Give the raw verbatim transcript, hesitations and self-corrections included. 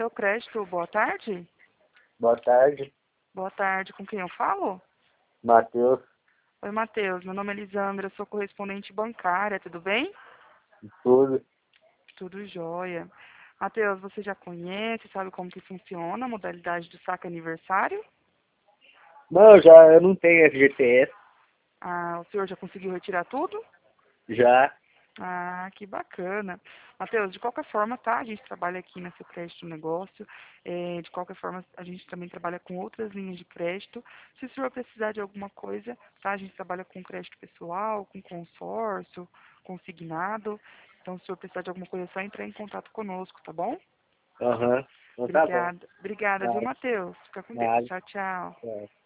seu crédito. Boa tarde. Boa tarde, Boa tarde. Com quem eu falo? Matheus. Oi, Matheus. Meu nome é Elisandra, sou correspondente bancária, tudo bem? Tudo. Tudo jóia. Matheus, você já conhece, sabe como que funciona a modalidade do saque aniversário? Não, já eu não tenho F G T S. Ah, o senhor já conseguiu retirar tudo? Já. Ah, que bacana. Matheus, de qualquer forma, tá? A gente trabalha aqui nessa crédito negócio. É, de qualquer forma, a gente também trabalha com outras linhas de crédito. Se o senhor precisar de alguma coisa, tá? A gente trabalha com crédito pessoal, com consórcio, consignado. Então, se o senhor precisar de alguma coisa, é só entrar em contato conosco, tá bom? Aham. Então tá bom. Obrigada. Obrigada, viu, Nada. Matheus? Fica com Deus. Nada. Tchau, tchau. É.